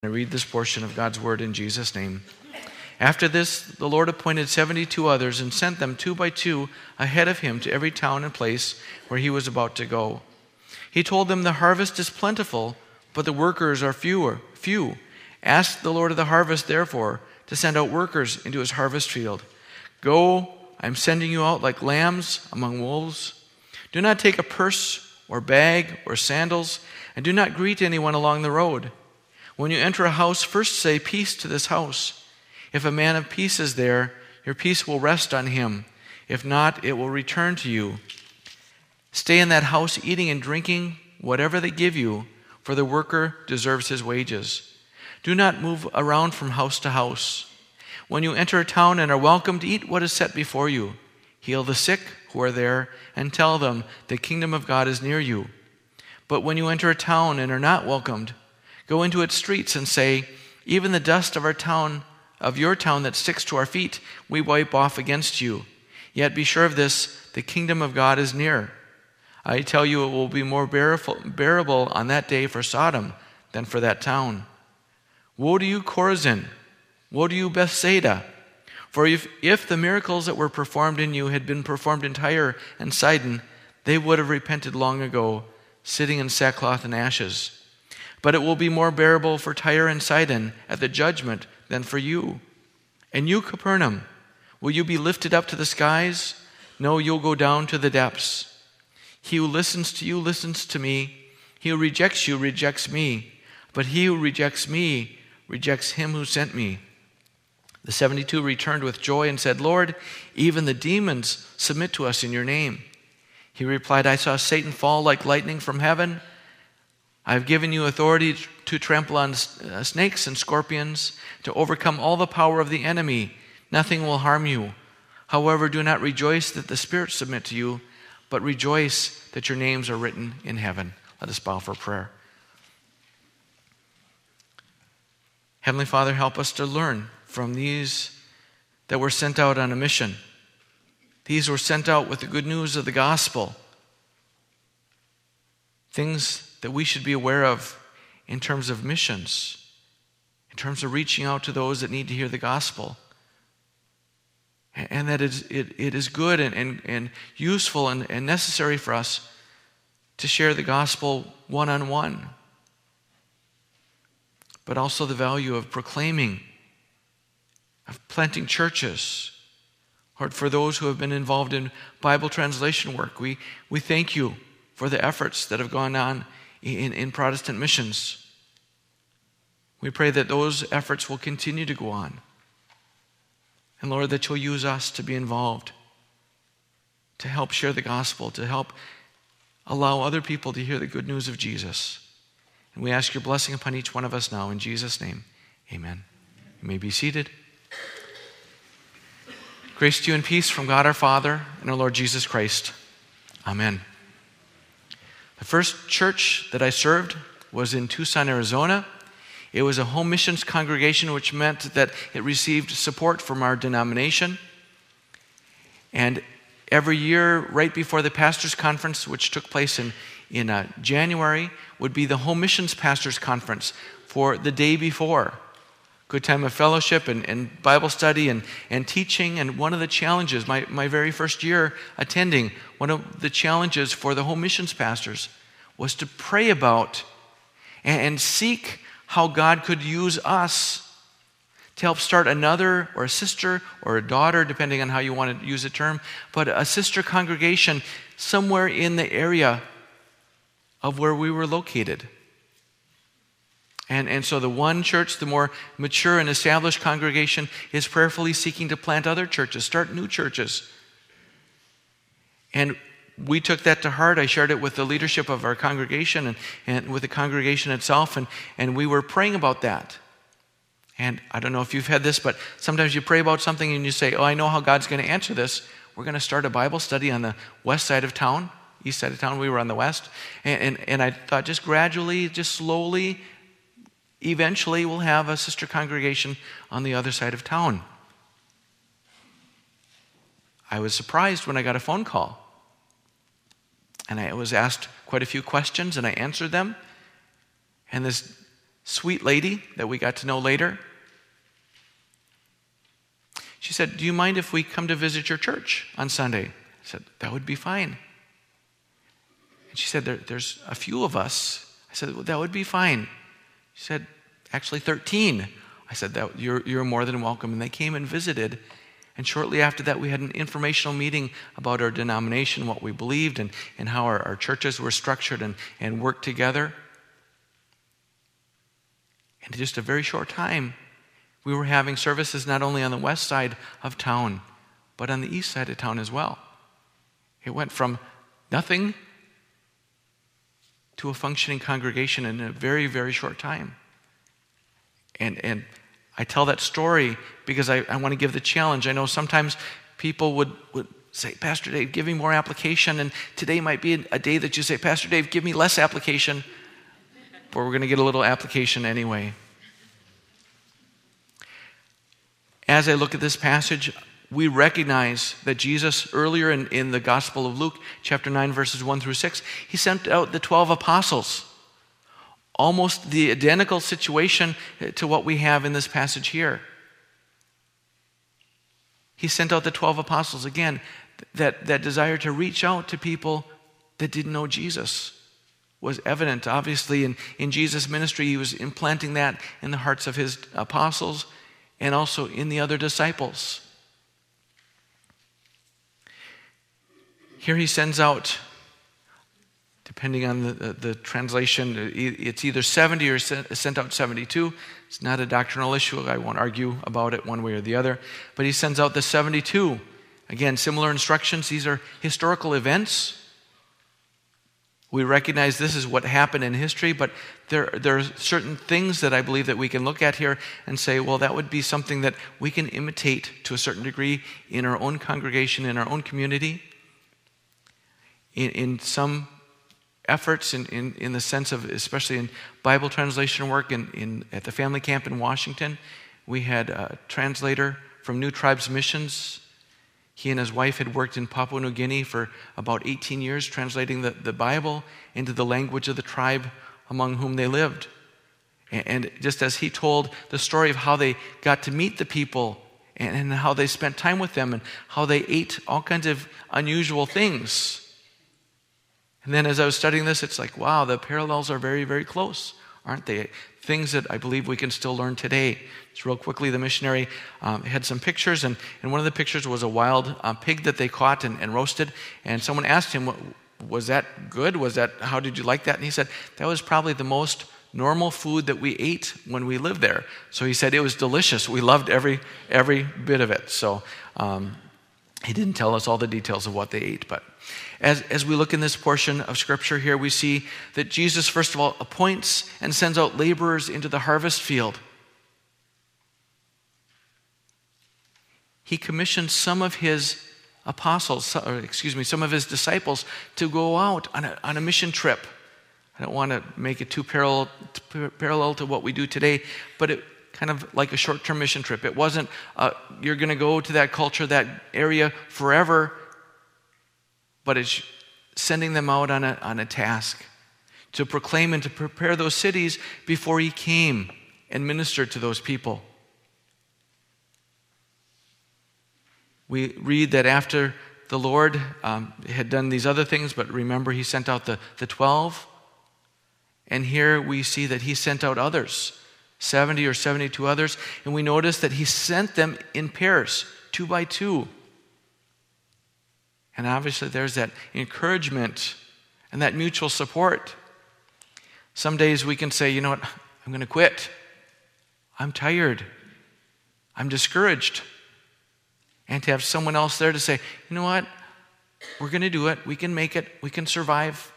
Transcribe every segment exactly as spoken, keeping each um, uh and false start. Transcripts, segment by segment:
I read this portion of God's word in Jesus' name. After this, the Lord appointed seventy-two others and sent them two by two ahead of him to every town and place where he was about to go. He told them, "The harvest is plentiful, but the workers are fewer, few. Ask the Lord of the harvest, therefore, to send out workers into his harvest field. Go, I'm sending you out like lambs among wolves. Do not take a purse or bag or sandals, and do not greet anyone along the road. When you enter a house, first say, 'Peace to this house.' If a man of peace is there, your peace will rest on him. If not, it will return to you. Stay in that house, eating and drinking whatever they give you, for the worker deserves his wages. Do not move around from house to house. When you enter a town and are welcomed, eat what is set before you. Heal the sick who are there, and tell them the kingdom of God is near you. But when you enter a town and are not welcomed, go into its streets and say, 'Even the dust of our town, of your town that sticks to our feet, we wipe off against you. Yet be sure of this, the kingdom of God is near.' I tell you, it will be more bearable on that day for Sodom than for that town. Woe to you, Chorazin! Woe to you, Bethsaida! For if, if the miracles that were performed in you had been performed in Tyre and Sidon, they would have repented long ago, sitting in sackcloth and ashes. But it will be more bearable for Tyre and Sidon at the judgment than for you. And you, Capernaum, will you be lifted up to the skies? No, you'll go down to the depths. He who listens to you listens to me. He who rejects you rejects me. But he who rejects me rejects him who sent me." The seventy-two returned with joy and said, "Lord, even the demons submit to us in your name." He replied, "I saw Satan fall like lightning from heaven. I have given you authority to trample on snakes and scorpions, to overcome all the power of the enemy. Nothing will harm you. However, do not rejoice that the spirits submit to you, but rejoice that your names are written in heaven." Let us bow for prayer. Heavenly Father, help us to learn from these that were sent out on a mission. These were sent out with the good news of the gospel. Things that we should be aware of in terms of missions, in terms of reaching out to those that need to hear the gospel. And that it is, it, it is good and, and, and useful and, and necessary for us to share the gospel one-on-one. But also the value of proclaiming, of planting churches. Lord, for those who have been involved in Bible translation work, we, we thank you for the efforts that have gone on in, in Protestant missions. We pray that those efforts will continue to go on. And Lord, that you'll use us to be involved, to help share the gospel, to help allow other people to hear the good news of Jesus. And we ask your blessing upon each one of us now in Jesus' name. Amen. You may be seated. Grace to you and peace from God our Father and our Lord Jesus Christ. Amen. The first church that I served was in Tucson, Arizona. It was a home missions congregation, which meant that it received support from our denomination. And every year, right before the pastors' conference, which took place in, in uh, January, would be the home missions pastors' conference for the day before. Good time of fellowship and, and Bible study and, and teaching. And one of the challenges, my, my very first year attending, one of the challenges for the home missions pastors was to pray about and, and seek how God could use us to help start another or a sister or a daughter, depending on how you want to use the term, but a sister congregation somewhere in the area of where we were located. And, and so the one church, the more mature and established congregation, is prayerfully seeking to plant other churches, start new churches. And we took that to heart. I shared it with the leadership of our congregation and, and with the congregation itself, and, and we were praying about that. And I don't know if you've had this, but sometimes you pray about something and you say, "Oh, I know how God's going to answer this. We're going to start a Bible study on the west side of town, east side of town. We were on the west." And, and, and I thought just gradually, just slowly, eventually we'll have a sister congregation on the other side of town. I was surprised when I got a phone call. And I was asked quite a few questions, and I answered them. And this sweet lady that we got to know later. She said, "Do you mind if we come to visit your church on Sunday?" I said, "That would be fine." And she said, there, there's a few of us. I said, "Well, that would be fine." She said, "Actually thirteen. I said, that you're, you're more than welcome. And they came and visited. And shortly after that, we had an informational meeting about our denomination, what we believed, and, and how our, our churches were structured and, and worked together. And in just a very short time, we were having services not only on the west side of town, but on the east side of town as well. It went from nothing to a functioning congregation in a very, very short time. And and I tell that story because I, I want to give the challenge. I know sometimes people would, would say, "Pastor Dave, give me more application." And today might be a day that you say, "Pastor Dave, give me less application." But we're going to get a little application anyway. As I look at this passage, we recognize that Jesus, earlier in, in the Gospel of Luke, chapter nine, verses one through six, he sent out the twelve apostles. Almost the identical situation to what we have in this passage here. He sent out the twelve apostles. Again, that, that desire to reach out to people that didn't know Jesus was evident. Obviously, in, in Jesus' ministry, he was implanting that in the hearts of his apostles and also in the other disciples. Here he sends out, depending on the, the, the translation, it's either seventy or sent out seventy-two. It's not a doctrinal issue. I won't argue about it one way or the other. But he sends out the seventy-two. Again, similar instructions. These are historical events. We recognize this is what happened in history, but there, there are certain things that I believe that we can look at here and say, well, that would be something that we can imitate to a certain degree in our own congregation, in our own community. In, in some efforts, in, in, in the sense of, especially in Bible translation work in, in at the family camp in Washington, we had a translator from New Tribes Missions. He and his wife had worked in Papua New Guinea for about eighteen years, translating the, the Bible into the language of the tribe among whom they lived. And, and just as he told the story of how they got to meet the people and, and how they spent time with them and how they ate all kinds of unusual things. And then as I was studying this, it's like, wow, the parallels are very, very close, aren't they? Things that I believe we can still learn today. Just real quickly, the missionary um, had some pictures, and, and one of the pictures was a wild uh, pig that they caught and, and roasted. And someone asked him, was that good? Was that, how did you like that? And he said, that was probably the most normal food that we ate when we lived there. So he said it was delicious. We loved every every bit of it. So um, he didn't tell us all the details of what they ate, but As, as we look in this portion of Scripture here, we see that Jesus, first of all, appoints and sends out laborers into the harvest field. He commissions some of his apostles, or excuse me, some of his disciples to go out on a, on a mission trip. I don't want to make it too parallel, parallel to what we do today, but it kind of like a short-term mission trip. It wasn't, uh, you're going to go to that culture, that area forever, but it's sending them out on a, on a task to proclaim and to prepare those cities before he came and ministered to those people. We read that after the Lord um, had done these other things, but remember he sent out the, the twelve, and here we see that he sent out others, seventy or seventy-two others, and we notice that he sent them in pairs, two by two. And obviously there's that encouragement and that mutual support. Some days we can say, you know what, I'm going to quit. I'm tired. I'm discouraged. And to have someone else there to say, you know what, we're going to do it. We can make it. We can survive.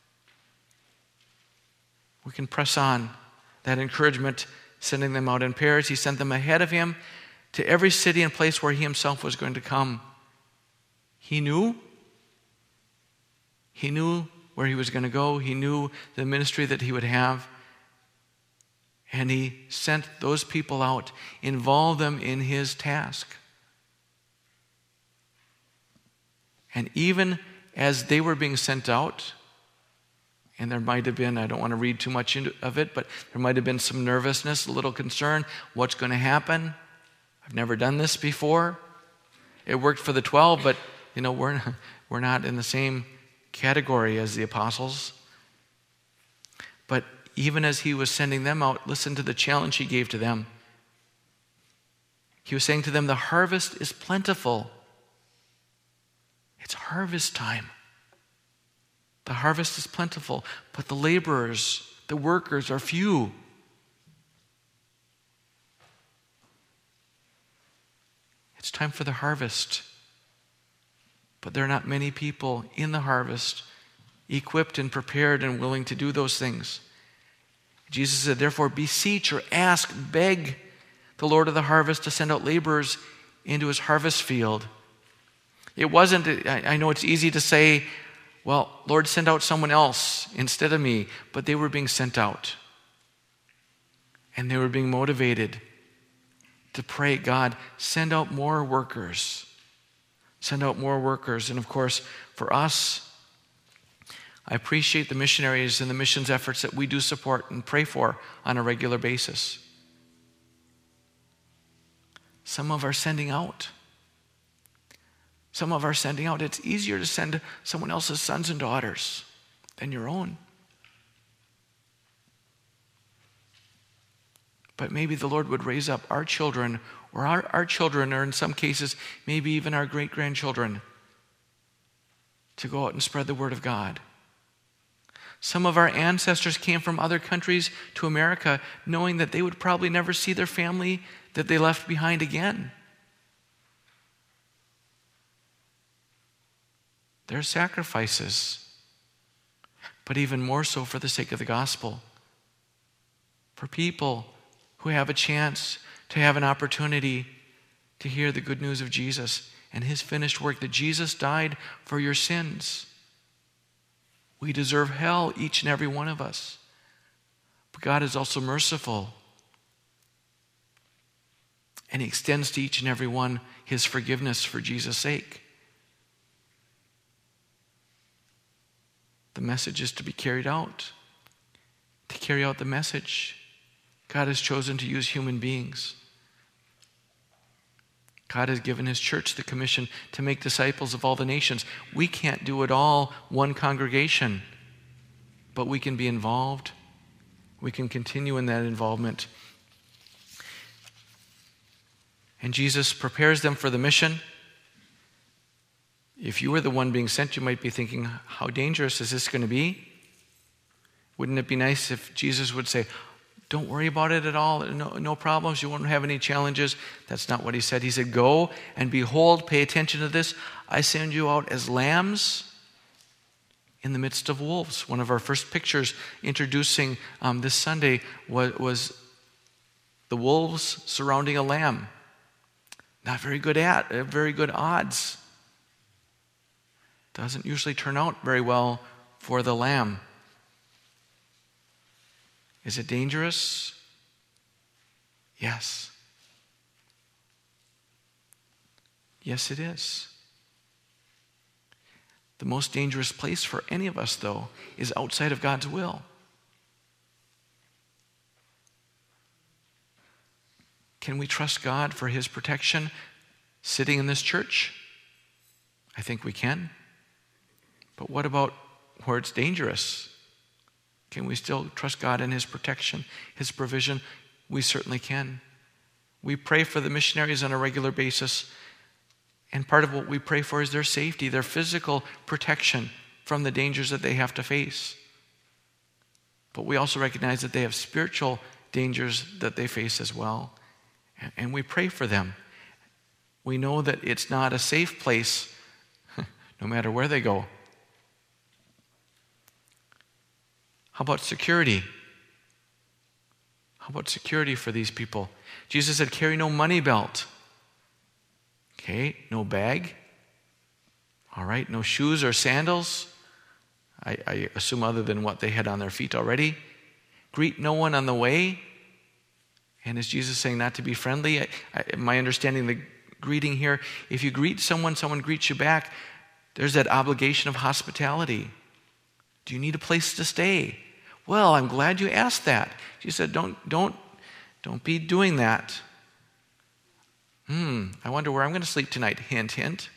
We can press on. That encouragement, sending them out in pairs. He sent them ahead of him to every city and place where he himself was going to come. He knew. He knew where he was going to go. He knew the ministry that he would have. And he sent those people out, involved them in his task. And even as they were being sent out, And there might have been, I don't want to read too much into, of it, but there might have been some nervousness, a little concern. What's going to happen? I've never done this before. It worked for the twelve, but you know, we're not, we're not in the same category as the apostles. But even as he was sending them out, listen to the challenge he gave to them. He was saying to them, the harvest is plentiful. It's harvest time. The harvest is plentiful, but the laborers, the workers are few. It's time for the harvest, but there are not many people in the harvest equipped and prepared and willing to do those things. Jesus said, therefore, beseech or ask, beg the Lord of the harvest to send out laborers into his harvest field. It wasn't, I know it's easy to say, well, Lord, send out someone else instead of me, but they were being sent out. And they were being motivated to pray, God, send out more workers. Send out more workers. And of course, for us, I appreciate the missionaries and the missions efforts that we do support and pray for on a regular basis. Some of our sending out. Some of our sending out. It's easier to send someone else's sons and daughters than your own. But maybe the Lord would raise up our children, or our, our children, or in some cases, maybe even our great-grandchildren, to go out and spread the word of God. Some of our ancestors came from other countries to America knowing that they would probably never see their family that they left behind again. There are sacrifices, but even more so for the sake of the gospel. For people who have a chance to have an opportunity to hear the good news of Jesus and his finished work, that Jesus died for your sins. We deserve hell, each and every one of us. But God is also merciful. And he extends to each and every one his forgiveness for Jesus' sake. The message is to be carried out. To carry out the message, God has chosen to use human beings. God has given his church the commission to make disciples of all the nations. We can't do it all, one congregation, but we can be involved. We can continue in that involvement. And Jesus prepares them for the mission. If you were the one being sent, you might be thinking, how dangerous is this going to be? Wouldn't it be nice if Jesus would say, don't worry about it at all. No, no problems. You won't have any challenges. That's not what he said. He said, go and behold, pay attention to this. I send you out as lambs in the midst of wolves. One of our first pictures introducing um, this Sunday was, was the wolves surrounding a lamb. Not very good at, very good odds. Doesn't usually turn out very well for the lamb. Is it dangerous? Yes. Yes, it is. The most dangerous place for any of us, though, is outside of God's will. Can we trust God for his protection sitting in this church? I think we can. But what about where it's dangerous? Can we still trust God in his protection, his provision? We certainly can. We pray for the missionaries on a regular basis, and part of what we pray for is their safety, their physical protection from the dangers that they have to face. But we also recognize that they have spiritual dangers that they face as well, and we pray for them. We know that it's not a safe place no matter where they go. How about security? How about security for these people? Jesus said, carry no money belt. Okay, no bag. All right, no shoes or sandals. I, I assume other than what they had on their feet already. Greet no one on the way. And is Jesus saying not to be friendly? I, I, my understanding the greeting here, if you greet someone, someone greets you back, there's that obligation of hospitality. Do you need a place to stay? Well, I'm glad you asked that. She said, don't, don't, don't be doing that. Hmm, I wonder where I'm going to sleep tonight. Hint, hint.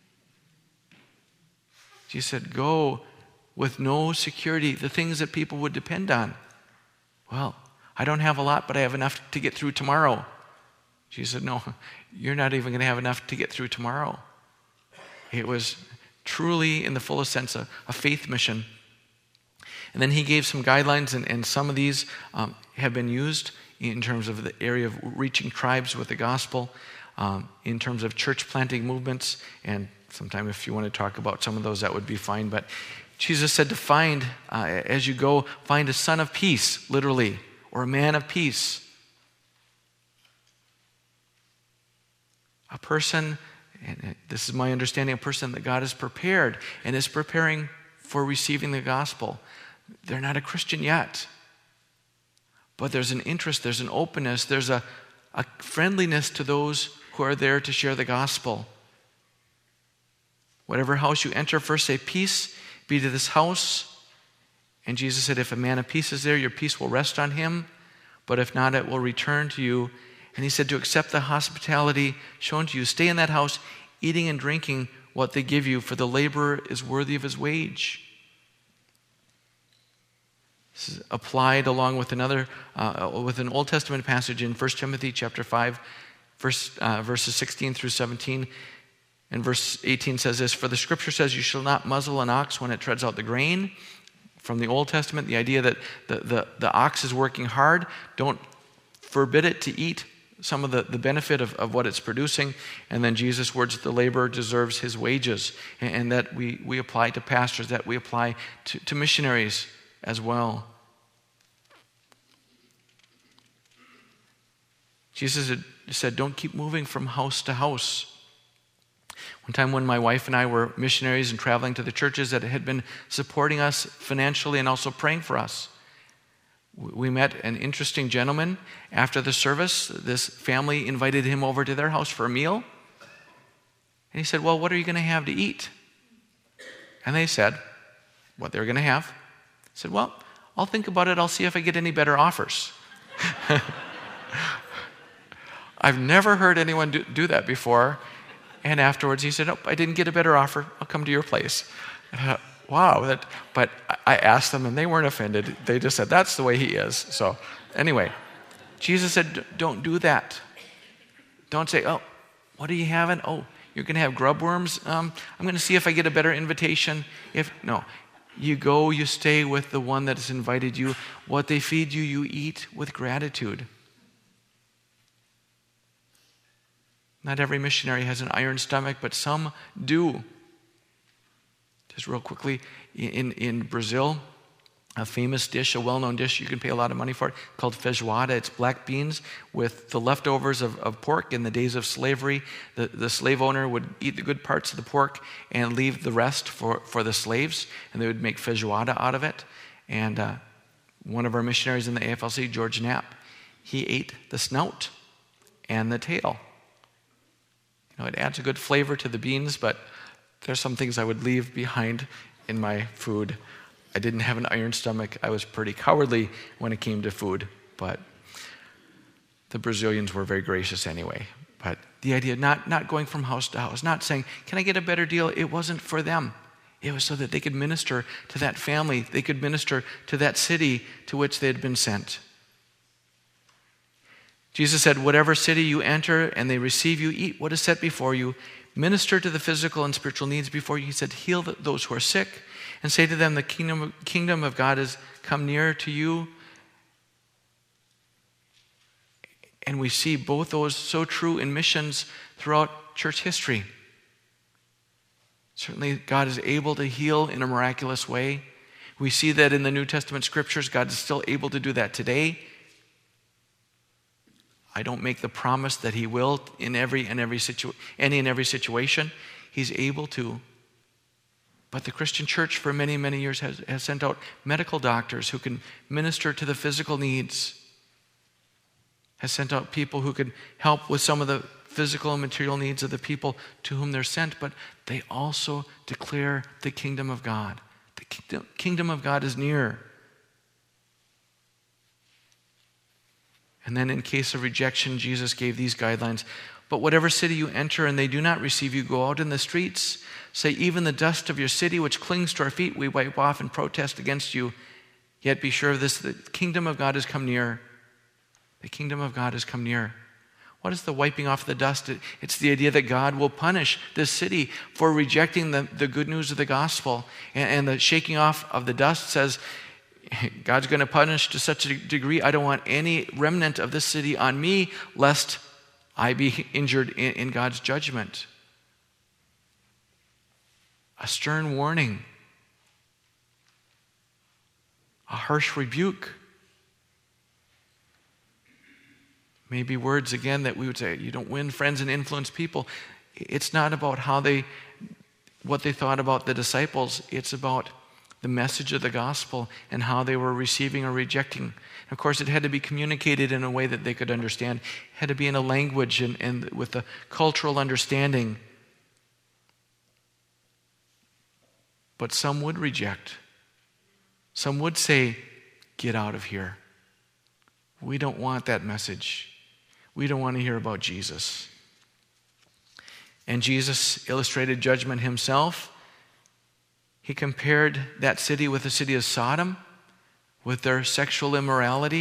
She said, go with no security, the things that people would depend on. Well, I don't have a lot, but I have enough to get through tomorrow. She said, no, you're not even going to have enough to get through tomorrow. It was truly, in the fullest sense, a, a faith mission. And then he gave some guidelines, and, and some of these um, have been used in terms of the area of reaching tribes with the gospel, um, in terms of church planting movements, and sometime if you want to talk about some of those, that would be fine. But Jesus said to find, uh, as you go, find a son of peace, literally, or a man of peace. A person, and this is my understanding, a person that God has prepared and is preparing for receiving the gospel. They're not a Christian yet, but there's an interest, there's an openness, there's a, a friendliness to those who are there to share the gospel. Whatever house you enter, first say, peace be to this house. And Jesus said, if a man of peace is there, your peace will rest on him, but if not, it will return to you. And he said to accept the hospitality shown to you. Stay in that house, eating and drinking what they give you, for the laborer is worthy of his wage. This is applied along with another, uh, with an Old Testament passage in First Timothy chapter five, verse, uh, verses sixteen through seventeen. And verse eighteen says this, for the scripture says, you shall not muzzle an ox when it treads out the grain. From the Old Testament, the idea that the, the, the ox is working hard, don't forbid it to eat some of the, the benefit of, of what it's producing. And then Jesus' words, the laborer deserves his wages. And, and that we, we apply to pastors, that we apply to, to missionaries as well. Jesus had said, don't keep moving from house to house. One time when my wife and I were missionaries and traveling to the churches that had been supporting us financially and also praying for us, we met an interesting gentleman. After the service, this family invited him over to their house for a meal. And he said, well, what are you going to have to eat? And they said what they were going to have. I said, well, I'll think about it. I'll see if I get any better offers. I've never heard anyone do, do that before. And afterwards he said, oh, I didn't get a better offer. I'll come to your place. Uh, wow. That, but I asked them and they weren't offended. They just said, that's the way he is. So anyway, Jesus said, don't do that. Don't say, oh, what are you having? Oh, you're going to have grub worms? Um, I'm going to see if I get a better invitation. If No, you go, you stay with the one that has invited you. What they feed you, you eat with gratitude. Not every missionary has an iron stomach, but some do. Just real quickly, in, in Brazil, a famous dish, a well-known dish, you can pay a lot of money for it, called feijoada. It's black beans with the leftovers of, of pork in the days of slavery. The, the slave owner would eat the good parts of the pork and leave the rest for, for the slaves, and they would make feijoada out of it. And uh, one of our missionaries in the A F L C, George Knapp, he ate the snout and the tail. You know, it adds a good flavor to the beans, but there's some things I would leave behind in my food. I didn't have an iron stomach. I was pretty cowardly when it came to food, but the Brazilians were very gracious anyway. But the idea of not, not going from house to house, not saying, can I get a better deal? It wasn't for them. It was so that they could minister to that family. They could minister to that city to which they had been sent. Jesus said, whatever city you enter and they receive you, eat what is set before you. Minister to the physical and spiritual needs before you. He said, heal those who are sick and say to them, the kingdom, kingdom of God has come near to you. And we see both those so true in missions throughout church history. Certainly God is able to heal in a miraculous way. We see that in the New Testament scriptures. God is still able to do that today. I don't make the promise that he will in every and every situ- any and every situation. He's able to. But the Christian church for many, many years has, has sent out medical doctors who can minister to the physical needs. Has sent out people who can help with some of the physical and material needs of the people to whom they're sent. But they also declare the kingdom of God. The kingdom, kingdom of God is near. And then in case of rejection, Jesus gave these guidelines. But whatever city you enter and they do not receive you, go out in the streets. Say, even the dust of your city which clings to our feet, we wipe off and protest against you. Yet be sure of this, the kingdom of God has come near. The kingdom of God has come near. What is the wiping off the dust? It's the idea that God will punish this city for rejecting the, the good news of the gospel. And, and the shaking off of the dust says, God's going to punish to such a degree, I don't want any remnant of this city on me, lest I be injured in, in God's judgment. A stern warning. A harsh rebuke. Maybe words again that we would say, you don't win friends and influence people. It's not about how they, what they thought about the disciples. It's about the message of the gospel and how they were receiving or rejecting. Of course, it had to be communicated in a way that they could understand. It had to be in a language and, and with a cultural understanding. But some would reject. Some would say, get out of here. We don't want that message. We don't want to hear about Jesus. And Jesus illustrated judgment himself. He compared that city with the city of Sodom, with their sexual immorality.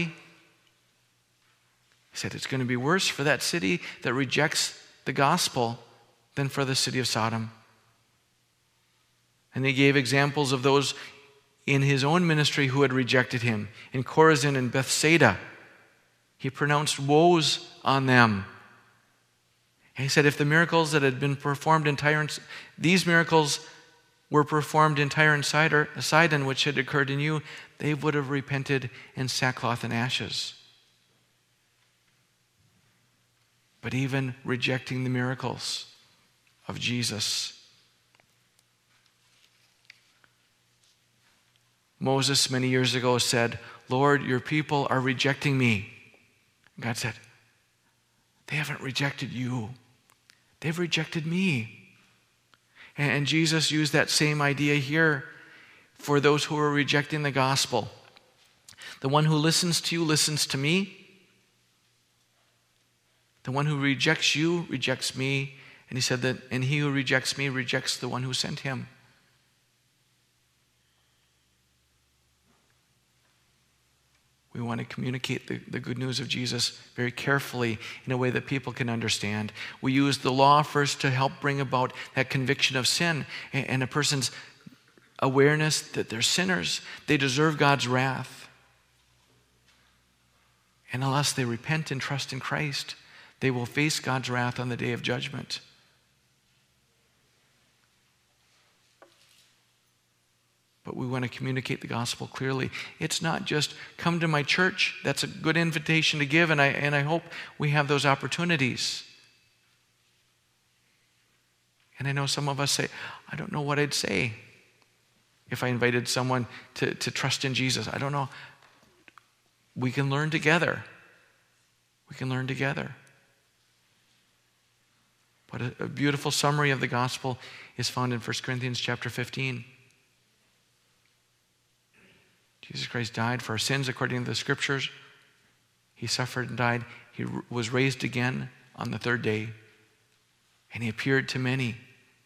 He said it's going to be worse for that city that rejects the gospel than for the city of Sodom. And he gave examples of those in his own ministry who had rejected him. In Chorazin and Bethsaida, he pronounced woes on them. And he said if the miracles that had been performed in Tyre and these miracles were performed in Tyre and Sidon, which had occurred in you, they would have repented in sackcloth and ashes. But even rejecting the miracles of Jesus, Moses many years ago said, Lord, your people are rejecting me. God said, they haven't rejected you. They've rejected me. And Jesus used that same idea here for those who are rejecting the gospel. The one who listens to you listens to me. The one who rejects you rejects me. And he said that, and he who rejects me rejects the one who sent him. We want to communicate the, the good news of Jesus very carefully in a way that people can understand. We use the law first to help bring about that conviction of sin and, and a person's awareness that they're sinners. They deserve God's wrath. And unless they repent and trust in Christ, they will face God's wrath on the day of judgment. But we want to communicate the gospel clearly. It's not just come to my church. That's a good invitation to give, and I and I hope we have those opportunities. And I know some of us say, I don't know what I'd say if I invited someone to, to trust in Jesus. I don't know. We can learn together. We can learn together. But a, a beautiful summary of the gospel is found in First Corinthians chapter fifteen. Jesus Christ died for our sins according to the scriptures. He suffered and died. He was raised again on the third day. And he appeared to many.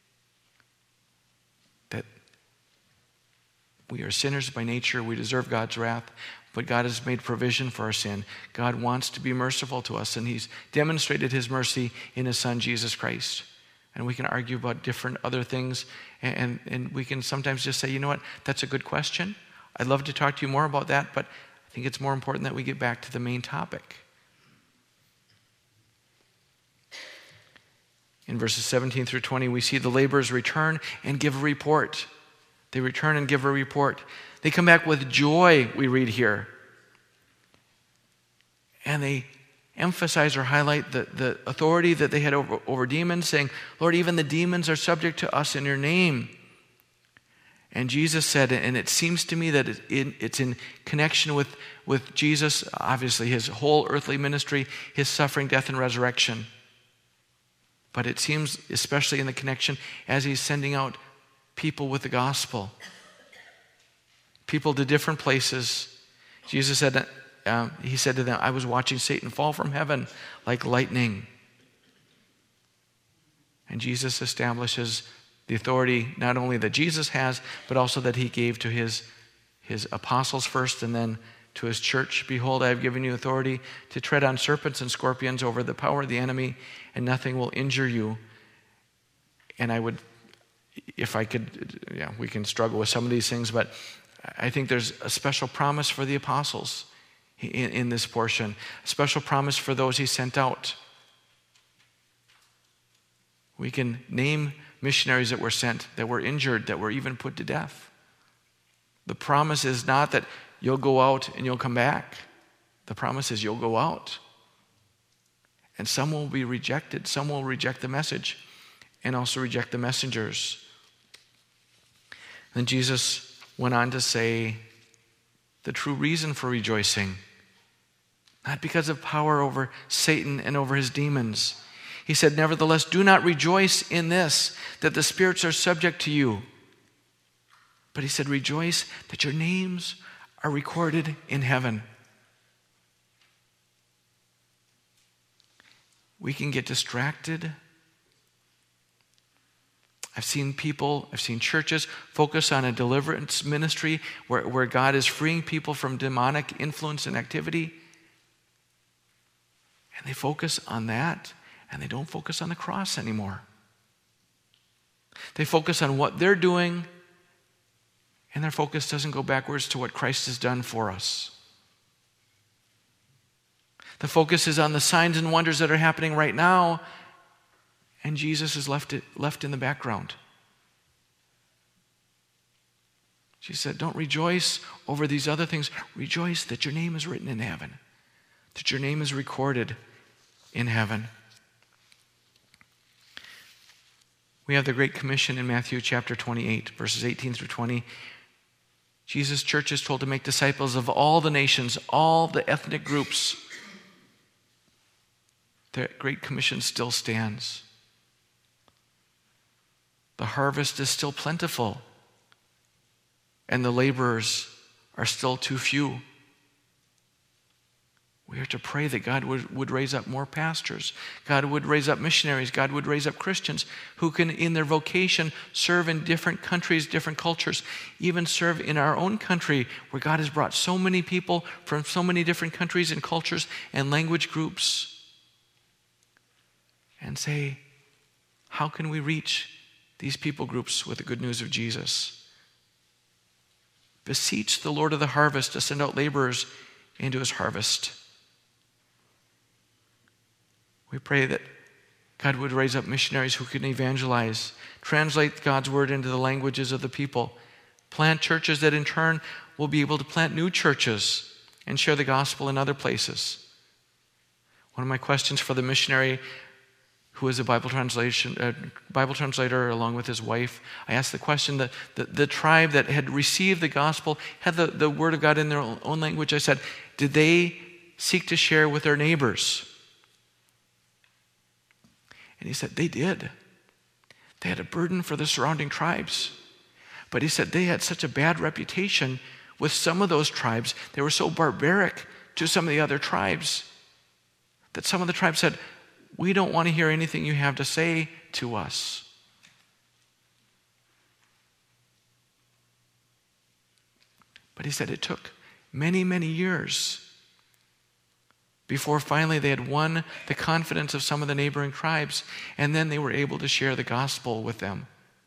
That we are sinners by nature. We deserve God's wrath. But God has made provision for our sin. God wants to be merciful to us. And he's demonstrated his mercy in his son, Jesus Christ. And we can argue about different other things. And, and, and we can sometimes just say, you know what, that's a good question. I'd love to talk to you more about that, but I think it's more important that we get back to the main topic. In verses seventeen through twenty, we see the laborers return and give a report. They return and give a report. They come back with joy, we read here. And they emphasize or highlight the, the authority that they had over, over demons, saying, Lord, even the demons are subject to us in your name. And Jesus said, and it seems to me that it's in connection with, with Jesus, obviously his whole earthly ministry, his suffering, death, and resurrection. But it seems, especially in the connection as he's sending out people with the gospel. people to different places. Jesus said, uh, he said to them, I was watching Satan fall from heaven like lightning. And Jesus establishes the authority not only that Jesus has, but also that he gave to his, his apostles first and then to his church. Behold, I have given you authority to tread on serpents and scorpions over the power of the enemy, and nothing will injure you. And I would, if I could, yeah, we can struggle with some of these things, but I think there's a special promise for the apostles in, in this portion, a special promise for those he sent out. We can name missionaries that were sent, that were injured, that were even put to death. The promise is not that you'll go out and you'll come back. The promise is you'll go out. And some will be rejected. Some will reject the message and also reject the messengers. Then Jesus went on to say the true reason for rejoicing, not because of power over Satan and over his demons. He said, nevertheless, do not rejoice in this, that the spirits are subject to you. But he said, rejoice that your names are recorded in heaven. We can get distracted. I've seen people, I've seen churches focus on a deliverance ministry where, where God is freeing people from demonic influence and activity. And they focus on that. And they don't focus on the cross anymore. They focus on what they're doing, and their focus doesn't go backwards to what Christ has done for us. The focus is on the signs and wonders that are happening right now, and Jesus is left, it, left in the background. She said, don't rejoice over these other things. Rejoice that your name is written in heaven, that your name is recorded in heaven. We have the Great Commission in Matthew chapter twenty-eight, verses eighteen through twenty. Jesus' church is told to make disciples of all the nations, all the ethnic groups. The Great Commission still stands. The harvest is still plentiful, and the laborers are still too few. We are to pray that God would, would raise up more pastors. God would raise up missionaries. God would raise up Christians who can, in their vocation, serve in different countries, different cultures, even serve in our own country where God has brought so many people from so many different countries and cultures and language groups. And say, how can we reach these people groups with the good news of Jesus? Beseech the Lord of the harvest to send out laborers into his harvest. We pray that God would raise up missionaries who can evangelize, translate God's word into the languages of the people, plant churches that in turn will be able to plant new churches and share the gospel in other places. One of my questions for the missionary who is a Bible translation, uh, Bible translator along with his wife, I asked the question, that the, the tribe that had received the gospel, had the, the word of God in their own language, I said, did they seek to share with their neighbors? And he said, they did. They had a burden for the surrounding tribes. But he said they had such a bad reputation with some of those tribes. They were so barbaric to some of the other tribes that some of the tribes said, we don't want to hear anything you have to say to us. But he said it took many, many years before finally they had won the confidence of some of the neighboring tribes, and then they were able to share the gospel with them.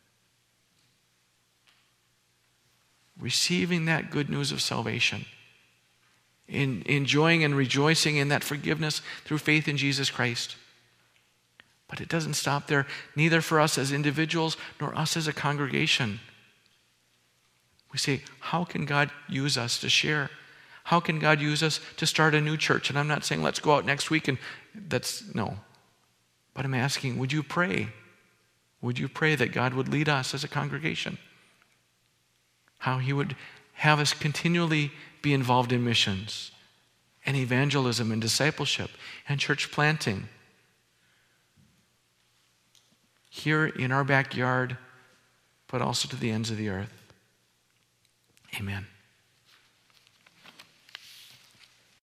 Receiving that good news of salvation, in enjoying and rejoicing in that forgiveness through faith in Jesus Christ. But it doesn't stop there, neither for us as individuals nor us as a congregation. We say, how can God use us to share? How can God use us to start a new church? And I'm not saying let's go out next week and that's, no. But I'm asking, would you pray? Would you pray that God would lead us as a congregation? How he would have us continually be involved in missions and evangelism and discipleship and church planting. Here in our backyard, but also to the ends of the earth. Amen.